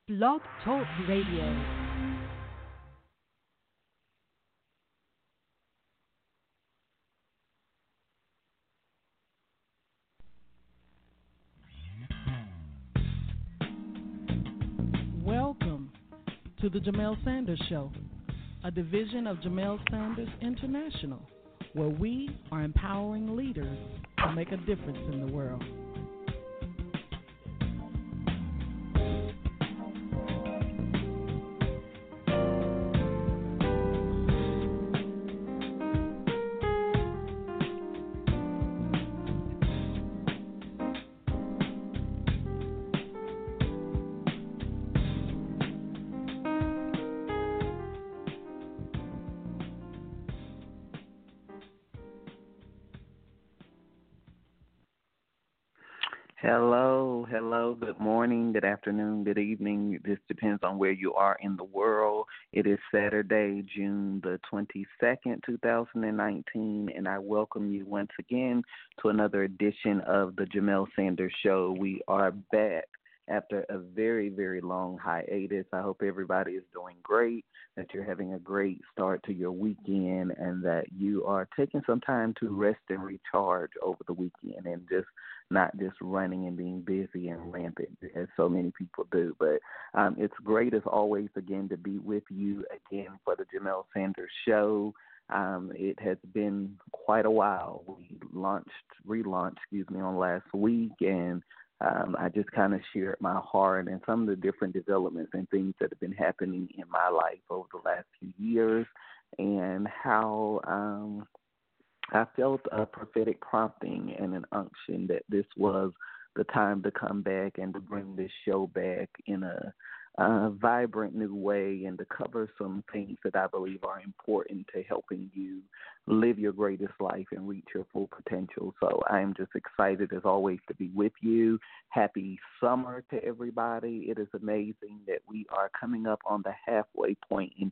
Blog Talk Radio. Welcome to the Jamel Sanders Show, a division of Jamel Sanders International, where we are empowering leaders to make a difference in the world. Hello, good morning, good afternoon, good evening. This depends on where you are in the world. It is Saturday, June the 22nd, 2019, and I welcome you once again to another edition of the Jamel Sanders Show. We are back after a very, very long hiatus. I hope everybody is doing great, that you're having a great start to your weekend, and that you are taking some time to rest and recharge over the weekend and just not just running and being busy and rampant as so many people do. But it's great as always again to be with you again for the Jamel Sanders Show. It has been quite a while. We relaunched, on last week, and I just kind of shared my heart and some of the different developments and things that have been happening in my life over the last few years, and how I felt a prophetic prompting and an unction that this was the time to come back and to bring this show back in a vibrant new way, and to cover some things that I believe are important to helping you live your greatest life and reach your full potential. So I am just excited as always to be with you. Happy summer to everybody. It is amazing that we are coming up on the halfway point in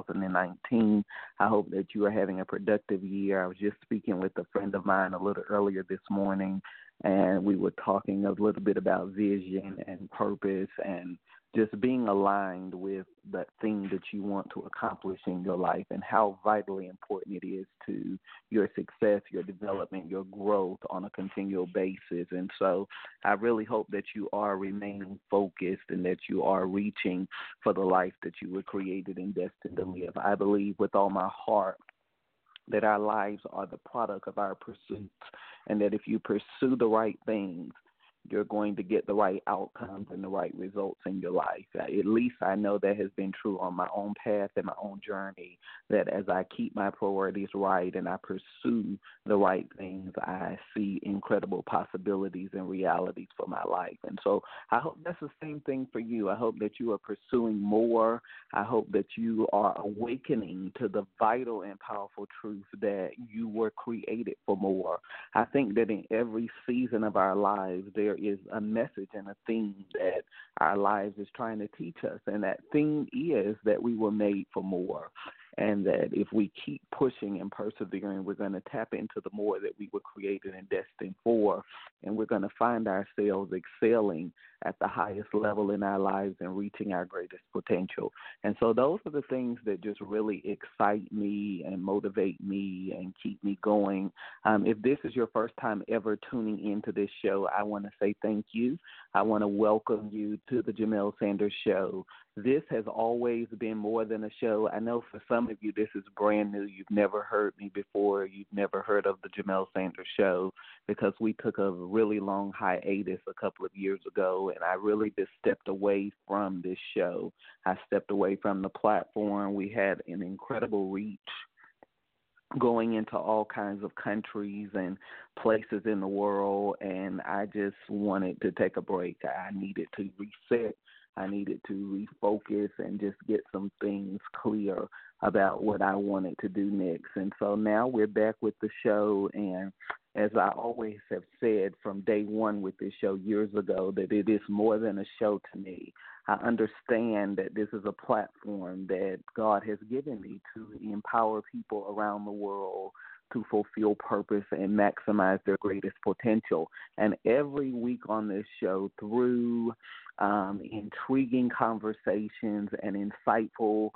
2019. I hope that you are having a productive year. I was just speaking with a friend of mine a little earlier this morning, and we were talking a little bit about vision and purpose and just being aligned with that thing that you want to accomplish in your life, and how vitally important it is to your success, your development, your growth on a continual basis. And so I really hope that you are remaining focused and that you are reaching for the life that you were created and destined to live. I believe with all my heart that our lives are the product of our pursuits, and that if you pursue the right things, you're going to get the right outcomes and the right results in your life. At least I know that has been true on my own path and my own journey, that as I keep my priorities right and I pursue the right things, I see incredible possibilities and realities for my life. And so I hope that's the same thing for you. I hope that you are pursuing more. I hope that you are awakening to the vital and powerful truth that you were created for more. I think that in every season of our lives, there is a message and a theme that our lives is trying to teach us, and that theme is that we were made for more, and that if we keep pushing and persevering, we're going to tap into the more that we were created and destined for, and we're going to find ourselves excelling at the highest level in our lives and reaching our greatest potential. And so those are the things that just really excite me and motivate me and keep me going. If this is your first time ever tuning into this show, I want to say thank you. I want to welcome you to the Jamel Sanders Show. This has always been more than a show. I know for some of you this is brand new. You've never heard me before. You've never heard of the Jamel Sanders Show, because we took a really long hiatus a couple of years ago, and I really just stepped away from this show. I stepped away from the platform. We had an incredible reach going into all kinds of countries and places in the world, and I just wanted to take a break. I needed to reset. I needed to refocus and just get some things clear about what I wanted to do next. And so now we're back with the show, and as I always have said from day one with this show years ago, that it is more than a show to me. I understand that this is a platform that God has given me to empower people around the world to fulfill purpose and maximize their greatest potential. And every week on this show, through intriguing conversations and insightful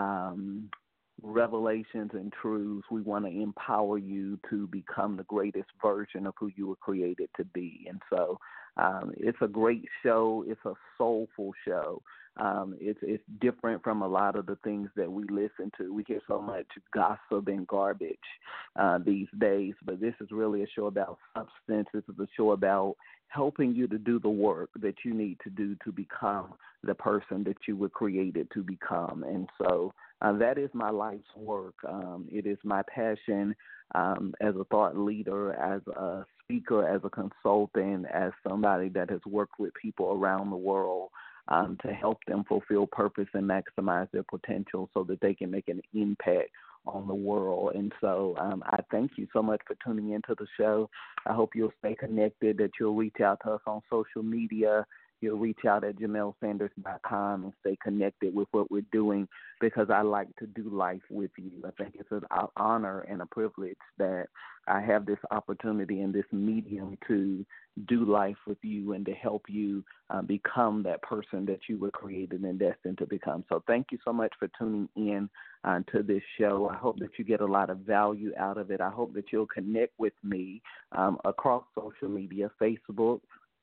revelations and truths. We want to empower you to become the greatest version of who you were created to be. And so it's a great show. It's a soulful show. It's different from a lot of the things that we listen to. We hear so much gossip and garbage these days, but this is really a show about substance. This is a show about helping you to do the work that you need to do to become the person that you were created to become. And so that is my life's work. It is my passion as a thought leader, as a speaker, as a consultant, as somebody that has worked with people around the world to help them fulfill purpose and maximize their potential so that they can make an impact on the world. And so I thank you so much for tuning into the show. I hope you'll stay connected, that you'll reach out to us on social media. You'll reach out at JamelSanders.com and stay connected with what we're doing, because I like to do life with you. I think it's an honor and a privilege that I have this opportunity and this medium to do life with you and to help you become that person that you were created and destined to become. So thank you so much for tuning in to this show. I hope that you get a lot of value out of it. I hope that you'll connect with me across social media, Facebook.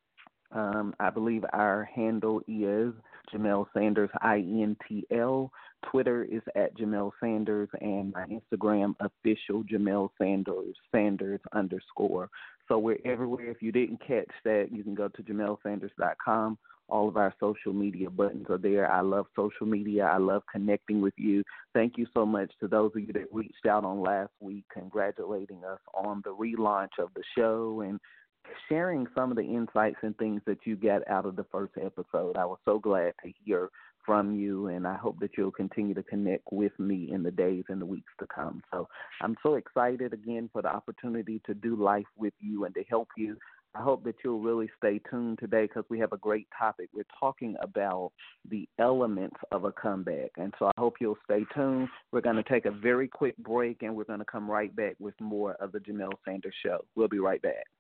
I believe our handle is Jamel Sanders, INTL. Twitter is at Jamel Sanders, and my Instagram official Jamel Sanders, Sanders _. So we're everywhere. If you didn't catch that, you can go to JamelSanders.com. All of our social media buttons are there. I love social media. I love connecting with you. Thank you so much to those of you that reached out on last week, congratulating us on the relaunch of the show and sharing some of the insights and things that you got out of the first episode. I was so glad to hear from you, and I hope that you'll continue to connect with me in the days and the weeks to come. So I'm so excited again for the opportunity to do life with you and to help you. I hope that you'll really stay tuned today, because we have a great topic. We're talking about the elements of a comeback, and so I hope you'll stay tuned. We're going to take a very quick break, and we're going to come right back with more of the Jamel Sanders Show. We'll be right back.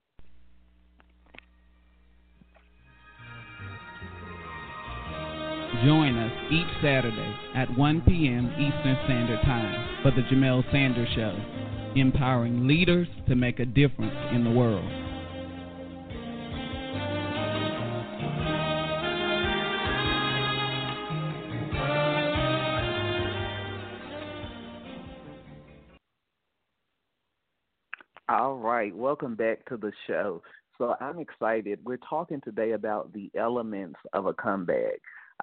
Join us each Saturday at 1 p.m. Eastern Standard Time for the Jamel Sanders Show, empowering leaders to make a difference in the world. All right, welcome back to the show. So I'm excited. We're talking today about the elements of a comeback.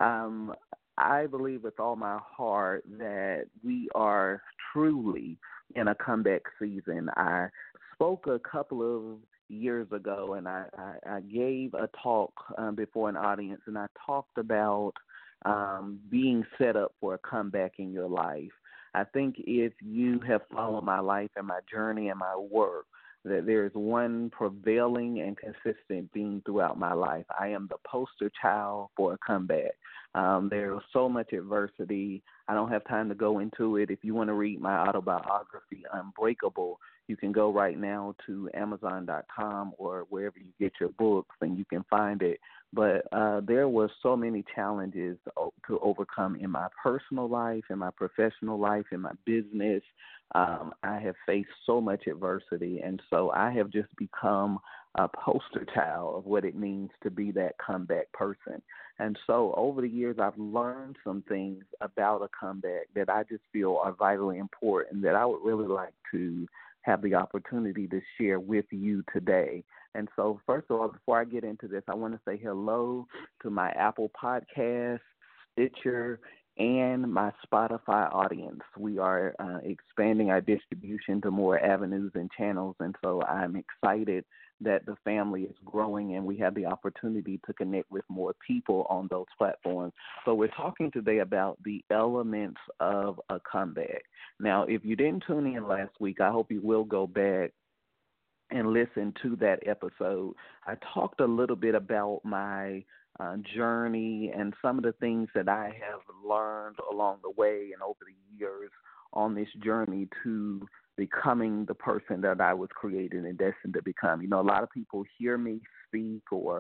I believe with all my heart that we are truly in a comeback season. I spoke a couple of years ago, and I gave a talk before an audience, and I talked about being set up for a comeback in your life. I think if you have followed my life and my journey and my work, that there is one prevailing and consistent theme throughout my life. I am the poster child for a comeback. There was so much adversity. I don't have time to go into it. If you want to read my autobiography, Unbreakable, you can go right now to Amazon.com or wherever you get your books, and you can find it. But there were so many challenges to overcome in my personal life, in my professional life, in my business. I have faced so much adversity, and so I have just become a poster child of what it means to be that comeback person. And so over the years, I've learned some things about a comeback that I just feel are vitally important that I would really like to have the opportunity to share with you today. And so first of all, before I get into this, I want to say hello to my Apple Podcast, Stitcher, and my Spotify audience. We are expanding our distribution to more avenues and channels, and so I'm excited that the family is growing and we have the opportunity to connect with more people on those platforms. So we're talking today about the elements of a comeback. Now, if you didn't tune in last week, I hope you will go back and listen to that episode. I talked a little bit about my journey and some of the things that I have learned along the way and over the years on this journey to becoming the person that I was created and destined to become. You know, a lot of people hear me speak or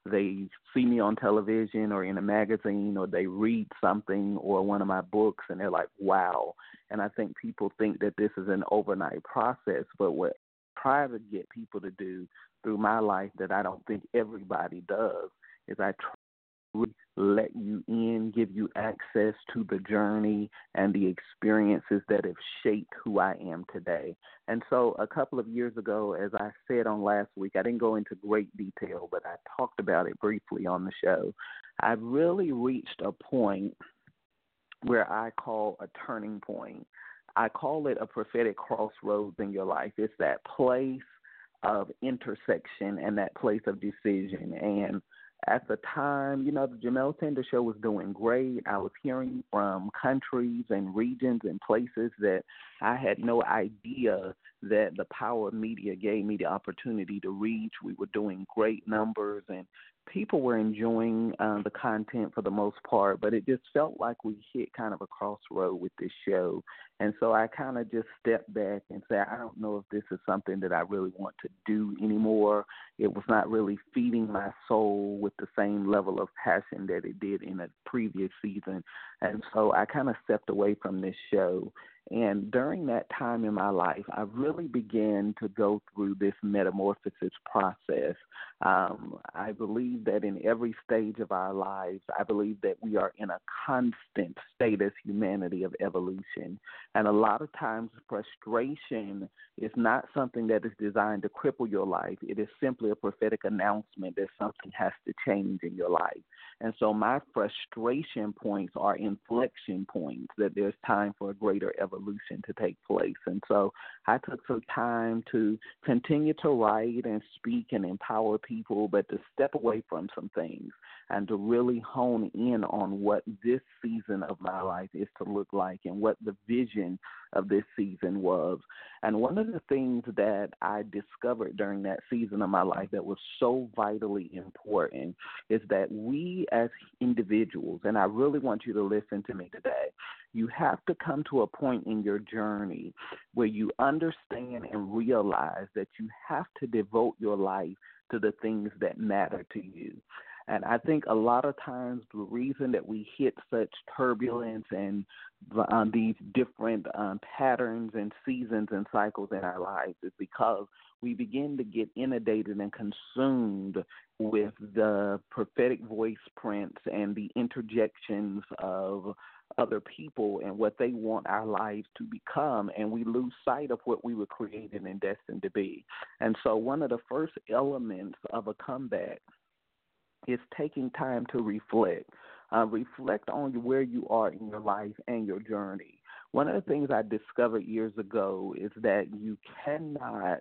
they see me on television or in a magazine, or they read something or one of my books, and they're like, wow. And I think people think that this is an overnight process, but what I try to get people to do through my life that I don't think everybody does is I try let you in, give you access to the journey and the experiences that have shaped who I am today. And so a couple of years ago, as I said on last week, I didn't go into great detail, but I talked about it briefly on the show. I really reached a point where I call a turning point. I call it a prophetic crossroads in your life. It's that place of intersection and that place of decision. And at the time, the Jamel Sanders Show was doing great. I was hearing from countries and regions and places that I had no idea that the power of media gave me the opportunity to reach. We were doing great numbers, and people were enjoying the content for the most part, but it just felt like we hit kind of a crossroad with this show. And so I kind of just stepped back and said, I don't know if this is something that I really want to do anymore. It was not really feeding my soul with the same level of passion that it did in a previous season. And so I kind of stepped away from this show. And during that time in my life, I really began to go through this metamorphosis process. I believe that in every stage of our lives, I believe that we are in a constant state as humanity of evolution. And a lot of times frustration is not something that is designed to cripple your life. It is simply a prophetic announcement that something has to change in your life. And so my frustration points are inflection points, that there's time for a greater evolution to take place. And so I took some time to continue to write and speak and empower people, but to step away from some things and to really hone in on what this season of my life is to look like and what the vision of this season was. And one of the things that I discovered during that season of my life that was so vitally important is that we as individuals, and I really want you to listen to me today, you have to come to a point in your journey where you understand and realize that you have to devote your life to the things that matter to you. And I think a lot of times the reason that we hit such turbulence and these different patterns and seasons and cycles in our lives is because we begin to get inundated and consumed with the prophetic voice prints and the interjections of other people and what they want our lives to become, and we lose sight of what we were created and destined to be. And so one of the first elements of a comeback is taking time to reflect. Reflect on where you are in your life and your journey. One of the things I discovered years ago is that you cannot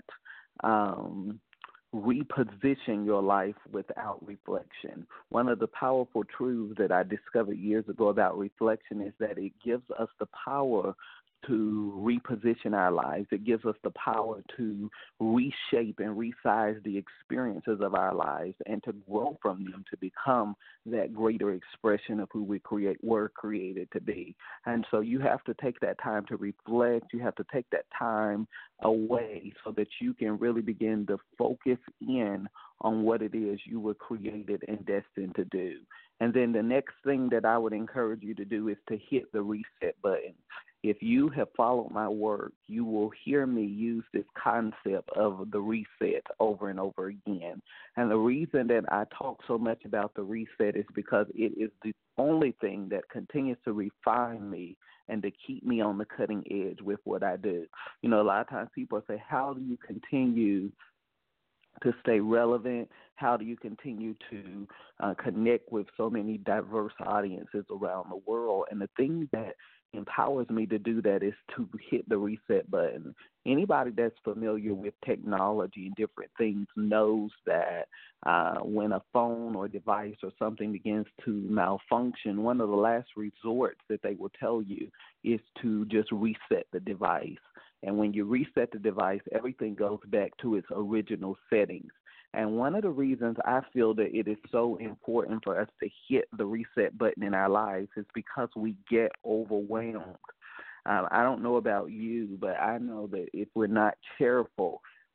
reposition your life without reflection. One of the powerful truths that I discovered years ago about reflection is that it gives us the power to reposition our lives. It gives us the power to reshape and resize the experiences of our lives and to grow from them to become that greater expression of who were created to be. And so you have to take that time to reflect. You have to take that time away so that you can really begin to focus in on what it is you were created and destined to do. And then the next thing that I would encourage you to do is to hit the reset button. If you have followed my work, you will hear me use this concept of the reset over and over again. And the reason that I talk so much about the reset is because it is the only thing that continues to refine me and to keep me on the cutting edge with what I do. A lot of times people say, how do you continue to stay relevant? How do you continue to connect with so many diverse audiences around the world? And the thing that empowers me to do that is to hit the reset button. Anybody that's familiar with technology and different things knows that when a phone or device or something begins to malfunction, one of the last resorts that they will tell you is to just reset the device. And when you reset the device, everything goes back to its original settings. And one of the reasons I feel that it is so important for us to hit the reset button in our lives is because we get overwhelmed. I don't know about you, but I know that if we're not careful,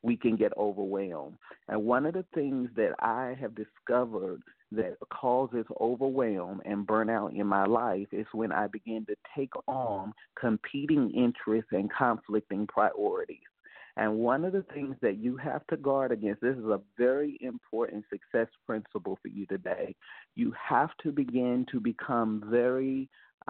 we can get overwhelmed. And one of the things that I have discovered that causes overwhelm and burnout in my life is when I begin to take on competing interests and conflicting priorities. And one of the things that you have to guard against, this is a very important success principle for you today. You have to begin to become very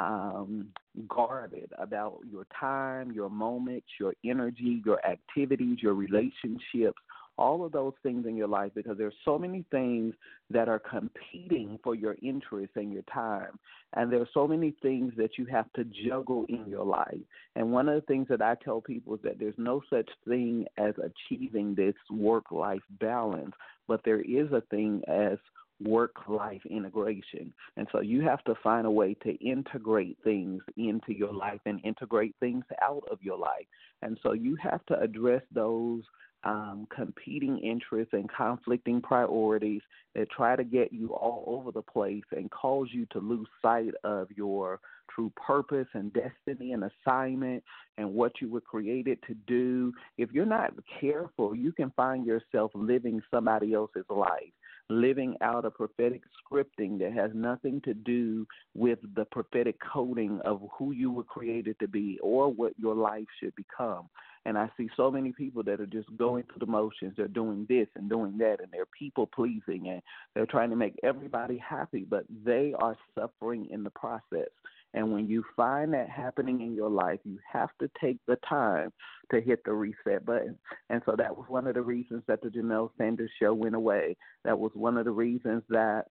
guarded about your time, your moments, your energy, your activities, your relationships, all of those things in your life, because there's so many things that are competing for your interest and your time. And there's so many things that you have to juggle in your life. And one of the things that I tell people is that there's no such thing as achieving this work-life balance, but there is a thing as work-life integration. And so you have to find a way to integrate things into your life and integrate things out of your life. And so you have to address those competing interests and conflicting priorities that try to get you all over the place and cause you to lose sight of your true purpose and destiny and assignment and what you were created to do. If you're not careful, you can find yourself living somebody else's life, living out a prophetic scripting that has nothing to do with the prophetic coding of who you were created to be or what your life should become. And I see so many people that are just going through the motions. They're doing this and doing that, and they're people-pleasing, and they're trying to make everybody happy, but they are suffering in the process. And when you find that happening in your life, you have to take the time to hit the reset button. And so that was one of the reasons that the Jamel Sanders Show went away. That was one of the reasons that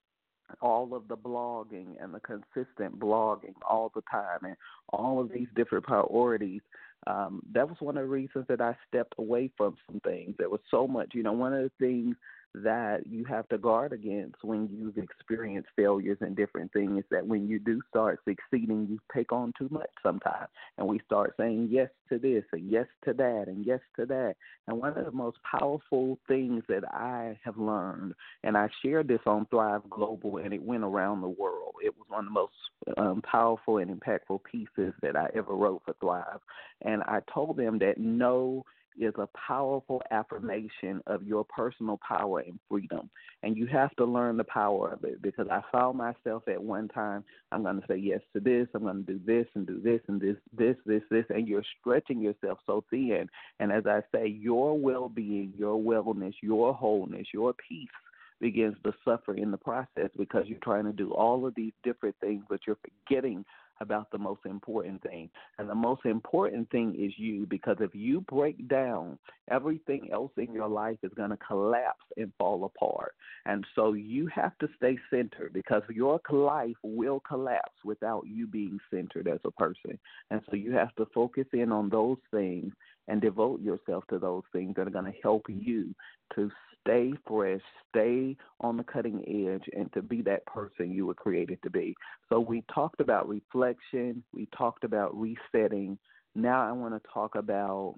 all of the blogging and the consistent blogging all the time and all of these different priorities, that was one of the reasons that I stepped away from some things. There was so much, one of the things that you have to guard against when you've experienced failures and different things, that when you do start succeeding, you take on too much sometimes. And we start saying yes to this and yes to that and yes to that. And one of the most powerful things that I have learned, and I shared this on Thrive Global, and it went around the world. It was one of the most powerful and impactful pieces that I ever wrote for Thrive. And I told them that no is a powerful affirmation of your personal power and freedom. And you have to learn the power of it, because I found myself at one time, I'm going to say yes to this, I'm going to do this and do this and this, and you're stretching yourself so thin. And as I say, your well-being, your wellness, your wholeness, your peace begins to suffer in the process, because you're trying to do all of these different things, but you're forgetting about the most important thing. And the most important thing is you, because if you break down, everything else in your life is going to collapse and fall apart. And so you have to stay centered, because your life will collapse without you being centered as a person. And so you have to focus in on those things and devote yourself to those things that are going to help you to stay fresh, stay on the cutting edge, and to be that person you were created to be. So we talked about reflection. We talked about resetting. Now I want to talk about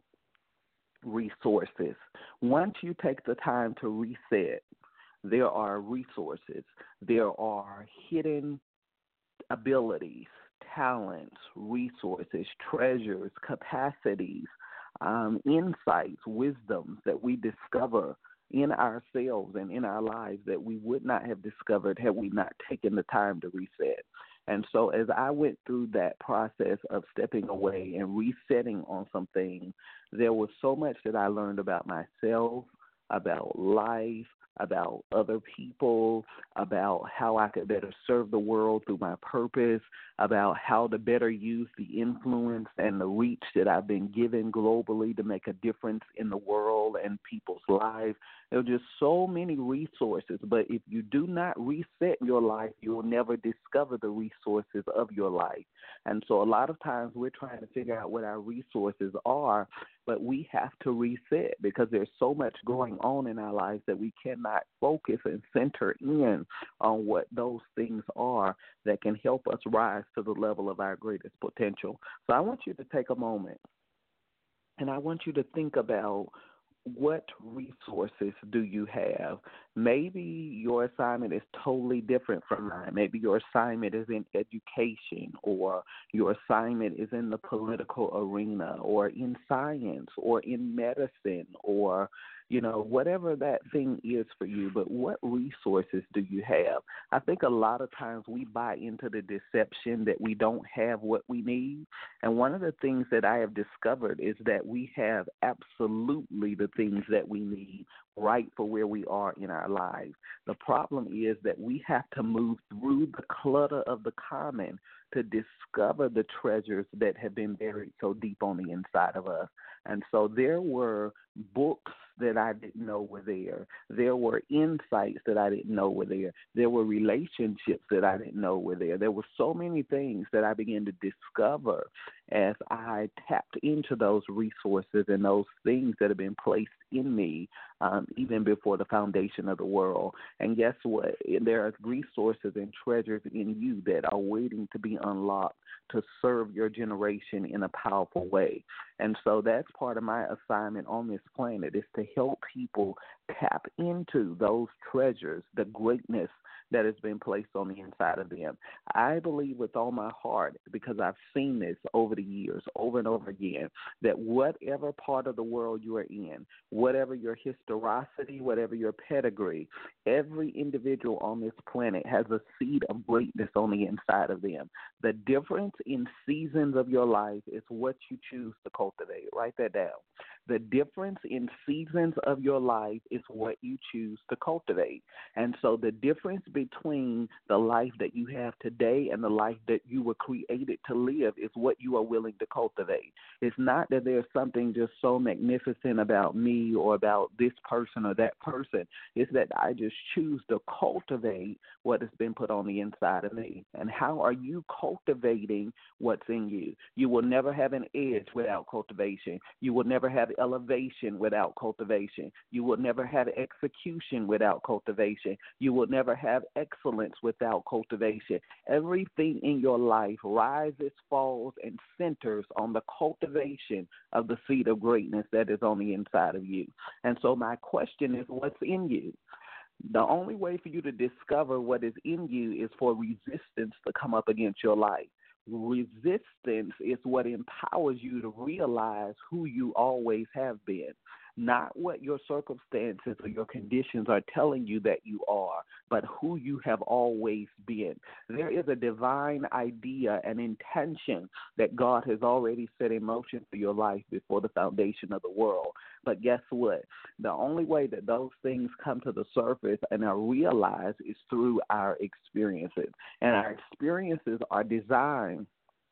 resources. Once you take the time to reset, there are resources. There are hidden abilities, talents, resources, treasures, capacities, insights, wisdoms that we discover in ourselves and in our lives that we would not have discovered had we not taken the time to reset. And so as I went through that process of stepping away and resetting on some things, there was so much that I learned about myself, about life, about other people, about how I could better serve the world through my purpose, about how to better use the influence and the reach that I've been given globally to make a difference in the world and people's lives. There are just so many resources, but if you do not reset your life, you will never discover the resources of your life. And so a lot of times we're trying to figure out what our resources are, but we have to reset, because there's so much going on in our lives that we cannot focus and center in on what those things are that can help us rise to the level of our greatest potential. So I want you to take a moment, and I want you to think about what resources do you have? Maybe your assignment is totally different from mine. Maybe your assignment is in education, or your assignment is in the political arena, or in science, or in medicine, or whatever that thing is for you. But what resources do you have? I think a lot of times we buy into the deception that we don't have what we need. And one of the things that I have discovered is that we have absolutely the things that we need right for where we are in our lives. The problem is that we have to move through the clutter of the common to discover the treasures that have been buried so deep on the inside of us. And so there were books that I didn't know were there. There were insights that I didn't know were there. There were relationships that I didn't know were there. There were so many things that I began to discover as I tapped into those resources and those things that have been placed in me even before the foundation of the world. And guess what? There are resources and treasures in you that are waiting to be unlocked to serve your generation in a powerful way. And so that's part of my assignment on this planet, is to help people tap into those treasures, the greatness that has been placed on the inside of them. I believe with all my heart, because I've seen this over the years, over and over again, that whatever part of the world you are in, whatever your historicity, whatever your pedigree, every individual on this planet has a seed of greatness on the inside of them. The difference in seasons of your life is what you choose to cultivate. Write that down. The difference in seasons of your life is what you choose to cultivate. And so the difference between the life that you have today and the life that you were created to live is what you are willing to cultivate. It's not that there's something just so magnificent about me or about this person or that person. It's that I just choose to cultivate what has been put on the inside of me. And how are you cultivating what's in you? You will never have an edge without cultivation. You will never have elevation without cultivation. You will never have execution without cultivation. You will never have excellence without cultivation. Everything in your life rises, falls, and centers on the cultivation of the seed of greatness that is on the inside of you. And so my question is, what's in you? The only way for you to discover what is in you is for resistance to come up against your life. Resistance is what empowers you to realize who you always have been, not what your circumstances or your conditions are telling you that you are, but who you have always been. There is a divine idea and intention that God has already set in motion for your life before the foundation of the world. But guess what? The only way that those things come to the surface and are realized is through our experiences. And our experiences are designed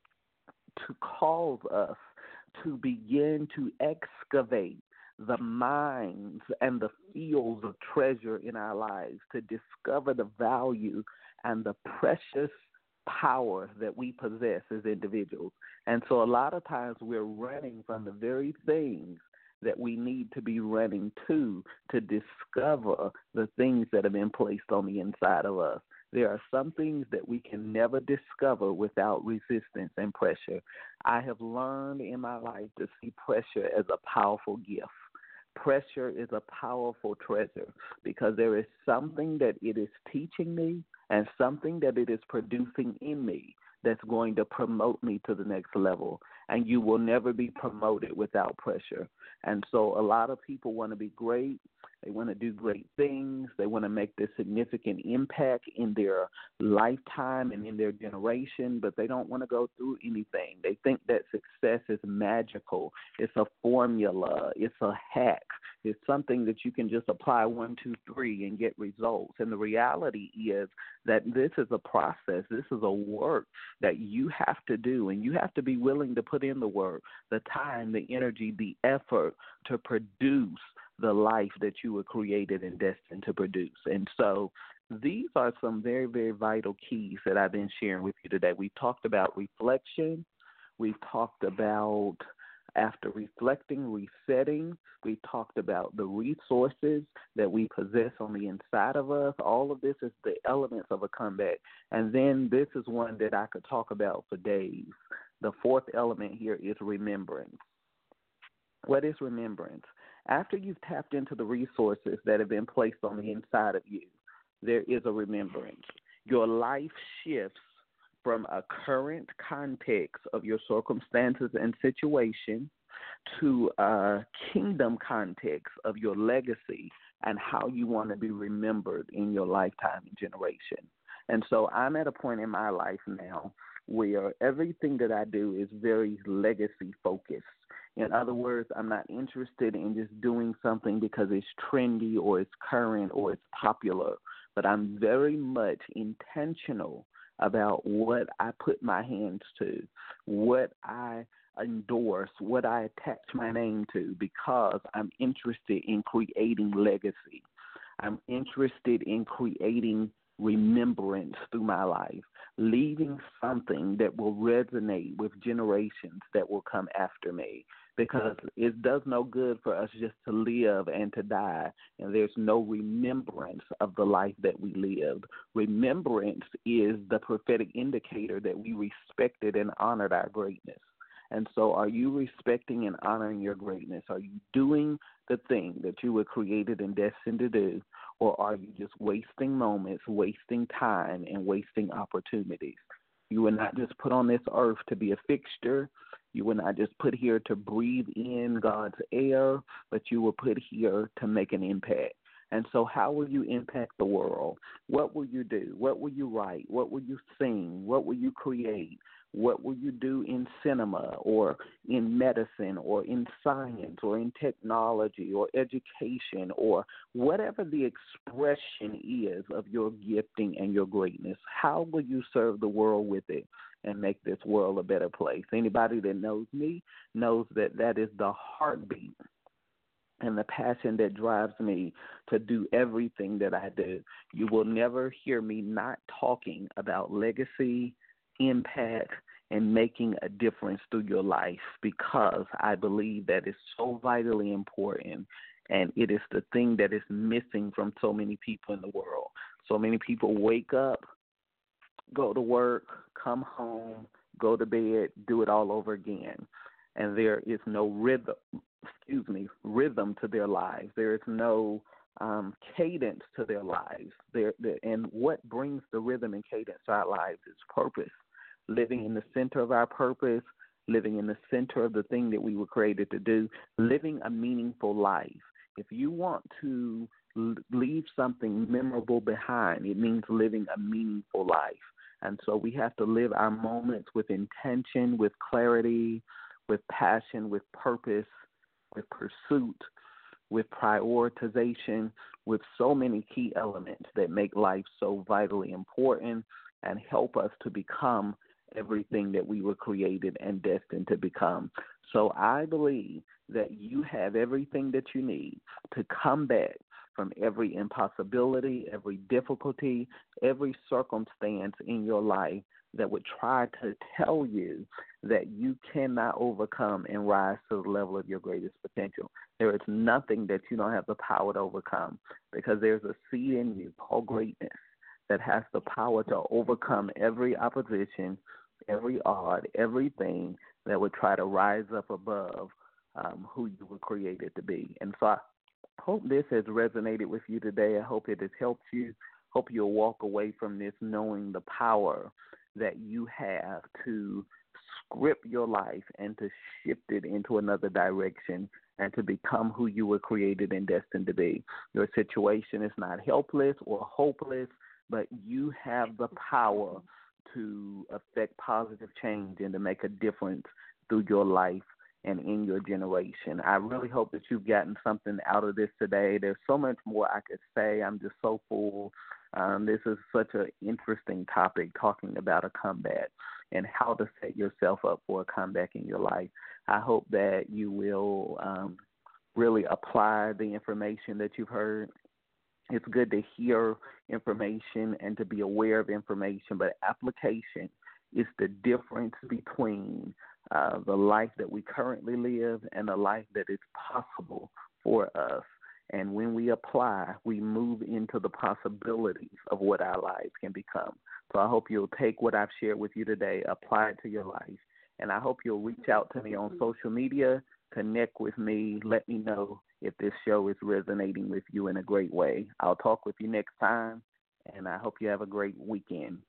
to cause us to begin to excavate the mines and the fields of treasure in our lives, to discover the value and the precious power that we possess as individuals. And so a lot of times we're running from the very things that we need to be running to discover the things that have been placed on the inside of us. There are some things that we can never discover without resistance and pressure. I have learned in my life to see pressure as a powerful gift. Pressure is a powerful treasure because there is something that it is teaching me and something that it is producing in me that's going to promote me to the next level. And you will never be promoted without pressure. And so a lot of people want to be great. They want to do great things. They want to make this significant impact in their lifetime and in their generation, but they don't want to go through anything. They think that success is magical. It's a formula. It's a hack. It's something that you can just apply 1, 2, 3 and get results. And the reality is that this is a process. This is a work that you have to do, and you have to be willing to put in the work, the time, the energy, the effort to produce the life that you were created and destined to produce. And so these are some very, very vital keys that I've been sharing with you today. We talked about reflection. We've talked about after reflecting, resetting. We talked about the resources that we possess on the inside of us. All of this is the elements of a comeback. And then this is one that I could talk about for days. The fourth element here is remembrance. What is remembrance? After you've tapped into the resources that have been placed on the inside of you, there is a remembrance. Your life shifts from a current context of your circumstances and situation to a kingdom context of your legacy and how you want to be remembered in your lifetime and generation. And so I'm at a point in my life now where everything that I do is very legacy focused. In other words, I'm not interested in just doing something because it's trendy or it's current or it's popular, but I'm very much intentional about what I put my hands to, what I endorse, what I attach my name to, because I'm interested in creating legacy. I'm interested in creating remembrance through my life, leaving something that will resonate with generations that will come after me, because it does no good for us just to live and to die, and there's no remembrance of the life that we lived. Remembrance is the prophetic indicator that we respected and honored our greatness. And so are you respecting and honoring your greatness? Are you doing the thing that you were created and destined to do, or are you just wasting moments, wasting time, and wasting opportunities? You were not just put on this earth to be a fixture. You were not just put here to breathe in God's air, but you were put here to make an impact. And so how will you impact the world? What will you do? What will you write? What will you sing? What will you create? What will you do in cinema or in medicine or in science or in technology or education or whatever the expression is of your gifting and your greatness? How will you serve the world with it and make this world a better place? Anybody that knows me knows that that is the heartbeat and the passion that drives me to do everything that I do. You will never hear me not talking about legacy, impact, and making a difference through your life, because I believe that is so vitally important, and it is the thing that is missing from so many people in the world. So many people wake up, go to work, come home, go to bed, do it all over again, and there is no rhythm to their lives. There is no cadence to their lives. And what brings the rhythm and cadence to our lives is purpose. Living in the center of our purpose, living in the center of the thing that we were created to do, living a meaningful life. If you want to leave something memorable behind, it means living a meaningful life. And so we have to live our moments with intention, with clarity, with passion, with purpose, with pursuit, with prioritization, with so many key elements that make life so vitally important and help us to become everything that we were created and destined to become. So I believe that you have everything that you need to come back from every impossibility, every difficulty, every circumstance in your life that would try to tell you that you cannot overcome and rise to the level of your greatest potential. There is nothing that you don't have the power to overcome, because there's a seed in you called greatness that has the power to overcome every opposition, every odd, everything that would try to rise up above who you were created to be. And so I hope this has resonated with you today. I hope it has helped you. Hope you'll walk away from this knowing the power that you have to script your life and to shift it into another direction and to become who you were created and destined to be. Your situation is not helpless or hopeless, but you have the power to affect positive change and to make a difference through your life and in your generation. I really hope that you've gotten something out of this today. There's so much more I could say. I'm just so full. This is such an interesting topic, talking about a comeback and how to set yourself up for a comeback in your life. I hope that you will really apply the information that you've heard. It's good to hear information and to be aware of information, but application is the difference between the life that we currently live and the life that is possible for us. And when we apply, we move into the possibilities of what our lives can become. So I hope you'll take what I've shared with you today, apply it to your life, and I hope you'll reach out to me on social media Connect with me. Let me know if this show is resonating with you in a great way. I'll talk with you next time, and I hope you have a great weekend.